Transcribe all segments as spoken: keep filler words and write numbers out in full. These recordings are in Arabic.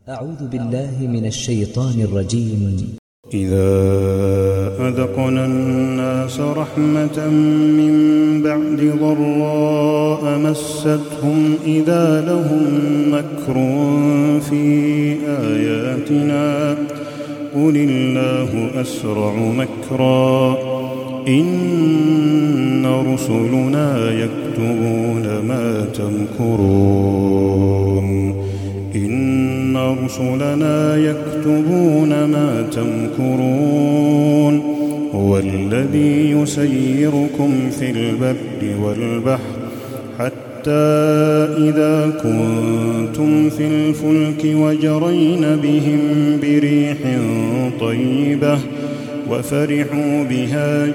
أعوذ بالله من الشيطان الرجيم. إذا أذقنا الناس رحمة من بعد ضراء مستهم إذا لهم مكر في آياتنا قل الله أسرع مكرا إن رسلنا يكتبون ما تمكرون إن رسلنا يكتبون ما تمكرون هو الذي يسيركم في البر والبحر حتى إذا كنتم في الفلك وجرين بهم بريح طيبة وفرحوا بها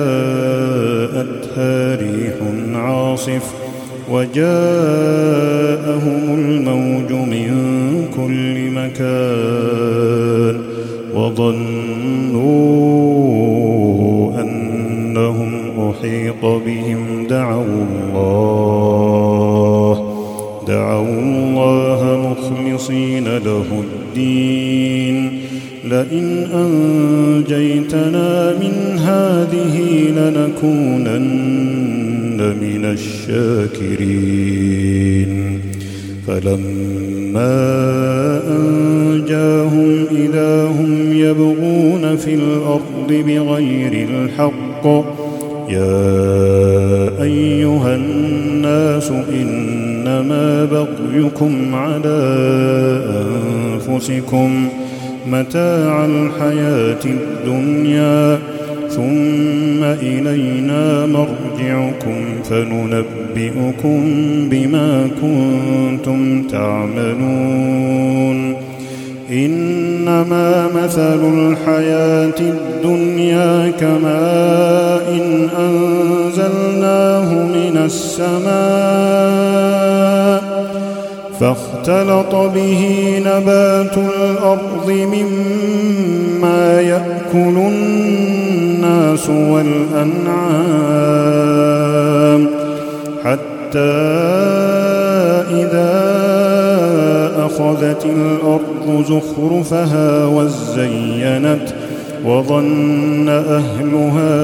جاءتها ريح عاصف وجاءهم الموج من كل مكان وظنوا أنهم أحيط بهم دعوا الله دعوا الله مخلصين له الدين لئن أنجيتنا من هذه لنكونن من الشاكرين فلما أنجاهم إذا هم يبغون في الأرض بغير الحق يا أيها الناس إنما بغيكم على أنفسكم متاع الحياة الدنيا ثم إلينا مرجعكم فننبئكم بما كنتم تعملون إنما مثل الحياة الدنيا كماء إن أنزلناه من السماء فاختلط به نبات الأرض مما يأكل الناس والأنعام حتى إذا أخذت الأرض زخرفها وزينت وظن أهلها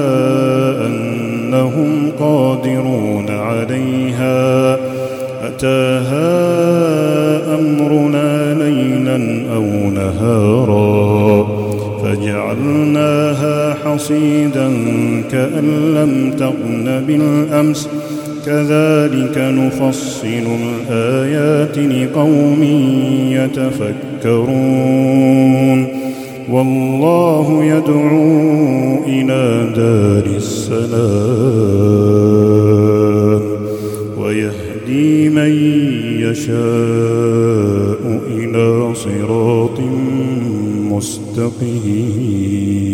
أنهم قادرون عليها أتاها أمرنا ليلا أو نهارا فجعلناها حصيدا كأن لم تغن بالأمس كذلك نفصل الآيات لقوم يتفكرون والله يدعو إلى دار السلام ويهدي من يشاء إلى صراط مستقيم.